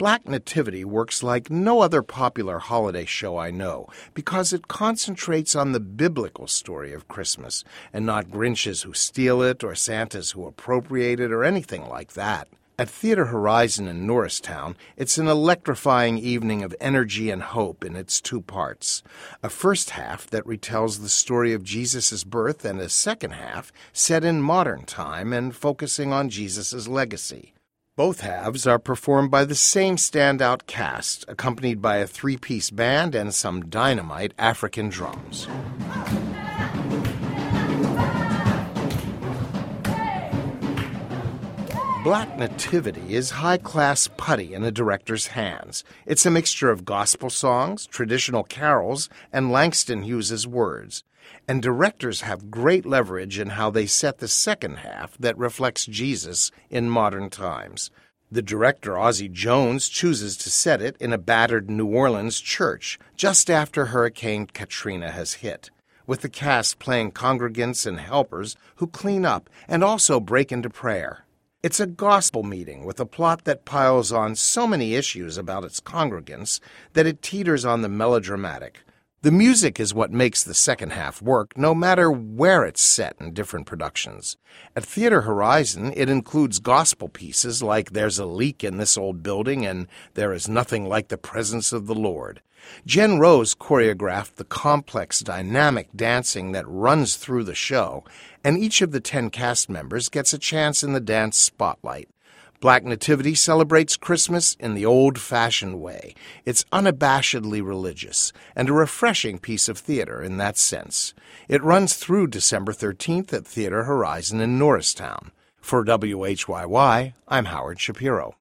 Black Nativity works like no other popular holiday show I know because it concentrates on the biblical story of Christmas and not Grinches who steal it or Santas who appropriate it or anything like that. At Theater Horizon in Norristown, it's an electrifying evening of energy and hope in its two parts. A first half that retells the story of Jesus' birth and a second half set in modern time and focusing on Jesus' legacy. Both halves are performed by the same standout cast, accompanied by a three-piece band and some dynamite African drums. Black Nativity is high-class putty in a director's hands. It's a mixture of gospel songs, traditional carols, and Langston Hughes's words. And directors have great leverage in how they set the second half that reflects Jesus in modern times. The director, Ozzie Jones, chooses to set it in a battered New Orleans church just after Hurricane Katrina has hit, with the cast playing congregants and helpers who clean up and also break into prayer. It's a gospel meeting with a plot that piles on so many issues about its congregants that it teeters on the melodramatic. The music is what makes the second half work, no matter where it's set in different productions. At Theater Horizon, it includes gospel pieces like There's a Leak in This Old Building and There Is Nothing Like the Presence of the Lord. Jen Rose choreographed the complex, dynamic dancing that runs through the show, and each of the 10 cast members gets a chance in the dance spotlight. Black Nativity celebrates Christmas in the old-fashioned way. It's unabashedly religious and a refreshing piece of theater in that sense. It runs through December 13th at Theater Horizon in Norristown. For WHYY, I'm Howard Shapiro.